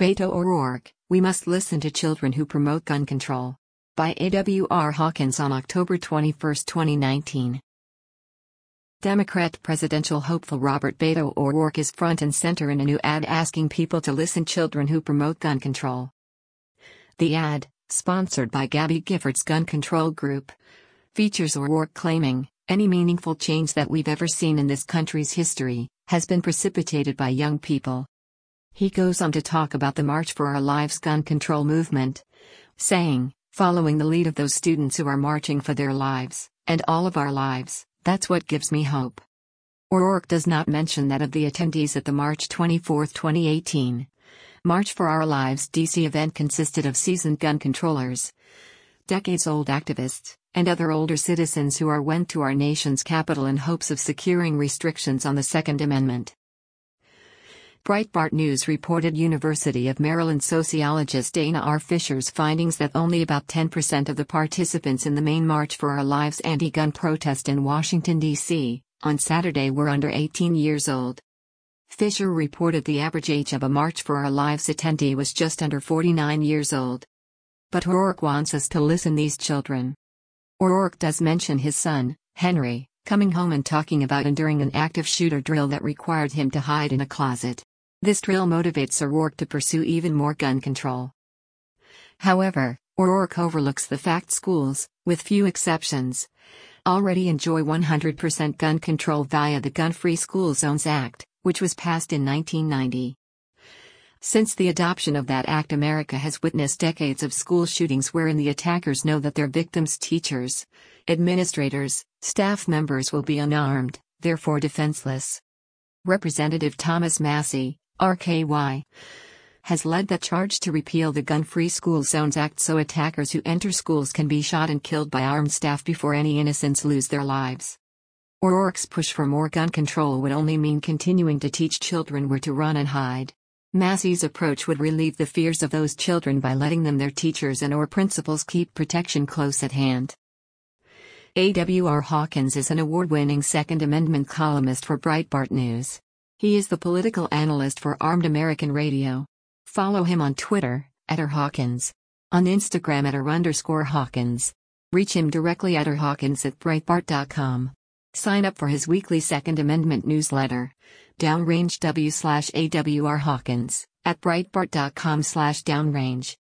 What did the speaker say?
Beto O'Rourke, We Must Listen to Children Who Promote Gun Control. By A.W.R. Hawkins on October 21, 2019. Democrat presidential hopeful Robert Beto O'Rourke is front and center in a new ad asking people to listen to children who promote gun control. The ad, sponsored by Gabby Giffords Gun Control Group, features O'Rourke claiming, "Any meaningful change that we've ever seen in this country's history has been precipitated by young people." He goes on to talk about the March for Our Lives gun control movement, saying, "Following the lead of those students who are marching for their lives, and all of our lives, that's what gives me hope." O'Rourke does not mention that of the attendees at the March 24, 2018, March for Our Lives DC event consisted of seasoned gun controllers, decades-old activists, and other older citizens who went to our nation's capital in hopes of securing restrictions on the Second Amendment. Breitbart News reported University of Maryland sociologist Dana R. Fisher's findings that only about 10% of the participants in the main March for Our Lives anti-gun protest in Washington, D.C., on Saturday were under 18 years old. Fisher reported the average age of a March for Our Lives attendee was just under 49 years old. But O'Rourke wants us to listen to these children. O'Rourke does mention his son, Henry, coming home and talking about enduring an active shooter drill that required him to hide in a closet. This drill motivates O'Rourke to pursue even more gun control. However, O'Rourke overlooks the fact schools, with few exceptions, already enjoy 100% gun control via the Gun-Free School Zones Act, which was passed in 1990. Since the adoption of that act, America has witnessed decades of school shootings wherein the attackers know that their victims' teachers, administrators, staff members will be unarmed, therefore defenseless. Representative Thomas Massie, RKY, has led the charge to repeal the Gun-Free School Zones Act so attackers who enter schools can be shot and killed by armed staff before any innocents lose their lives. O'Rourke's push for more gun control would only mean continuing to teach children where to run and hide. Massie's approach would relieve the fears of those children by letting them their teachers and/or principals keep protection close at hand. A.W.R. Hawkins is an award-winning Second Amendment columnist for Breitbart News. He is the political analyst for Armed American Radio. Follow him on Twitter, @rhawkins. On Instagram @r_Hawkins. Reach him directly at rhawkins@breitbart.com. Sign up for his weekly Second Amendment newsletter, Downrange W/AWR Hawkins, at breitbart.com/downrange.